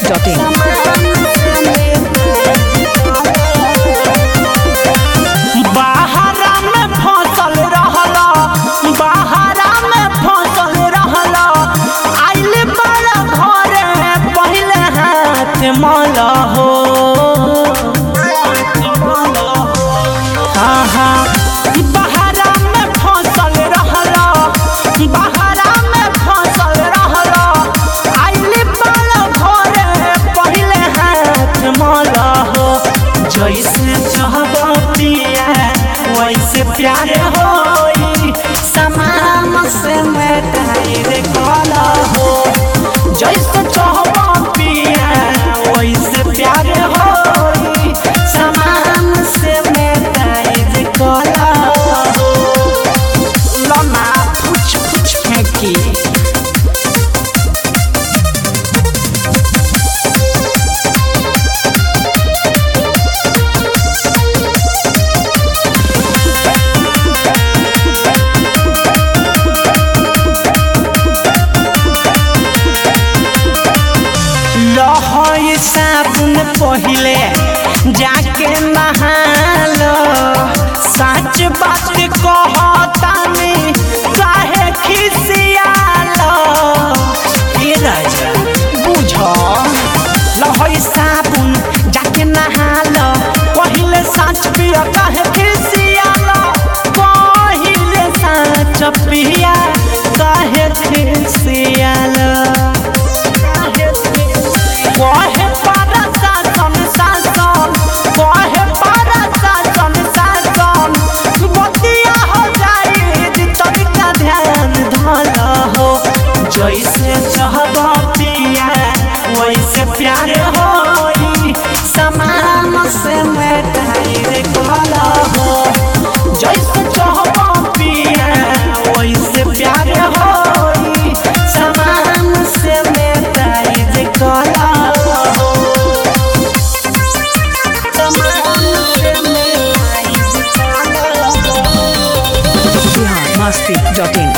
biharmasti.in बहारा में फसल रहला बहारा में फसल रहला आइल बड़ा घरे पहले हाथ माला हो बहारा में फसल रहला बहारा में फसल रहला आइल बड़ा घरे पहले हाथ माला हो जैसे चाहबा पिया वैसे प्यार होई समान से मिटाई रे काला हो जैसे चाहबा पिया वैसे प्यार होई समान से मिटाई रे काला हो लना कुछ कुछ फेंकी लहई साबुन पहिले जाके नहालो सच बात कहतानी काहे खिसियालो ए राजा बुझ लहई साबुन जाके नहालो पहिले सच पिया काहे खिसियालो पहिले सच पिया काहे खिसियालो कहे पारा शासन शासन कहे पारा शासन शासन बतिया हो जाए तनिका ध्यान धला हो जैसे चाहबा पिया वैसे प्यार होई समान से मिटाई रे काला हो जैसे चाहबा पिया वैसे प्यार होई समान से मिटाई रे काला biharmasti.in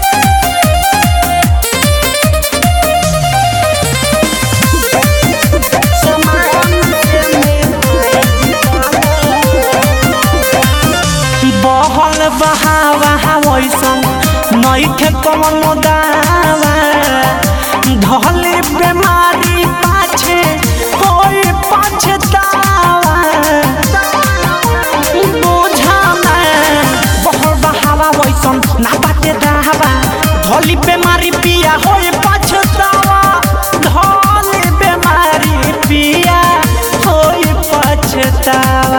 बहल बहावा वैसन नइखे कमनो दावा धले बीमारी पाछे कोई पछतावा बोझा में बहल बहावा वैसन ना बाटे दावा धली बीमारी पिया होई पछतावा धली बीमारी पिया होई पछतावा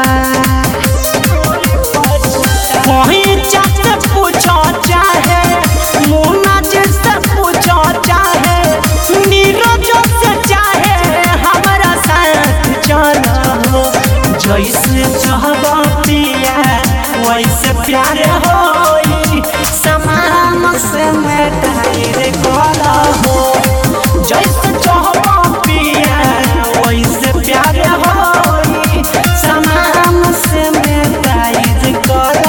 कहीं जाके पूछो चाहे मुन्ना जिससे पूछो चाहे नीरज से चाहे हमारा साथ चलो जैसे चाहबा पिया वैसे प्यार होई समान से मिटाई रे काला हो जैसे चाहबा पिया वैसे प्यार होई समान से मिटाई रे काला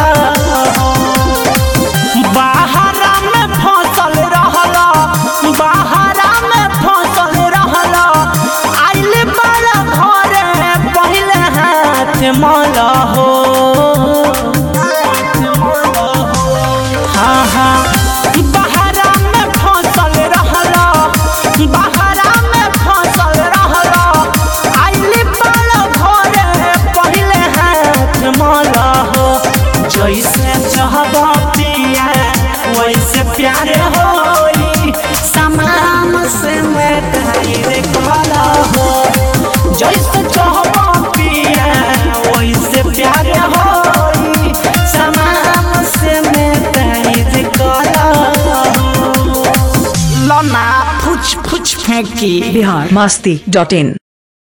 बहारा में फसल रहला बहारा में फसल रहला आइल बड़ा घरे पहले हाथ माला हो बहारा में फसल रहला बहारा में फसल रहला आइल बड़ा घरे पहले हाथ माला हो जैसे चाहबा पिया वैसे प्यार होई समान से मिटाई रे काला हो जैसे चाहबा पिया वैसे प्यार होई समान से मिटाई रे काला हो लना फुच फुच फेंकी biharmasti.in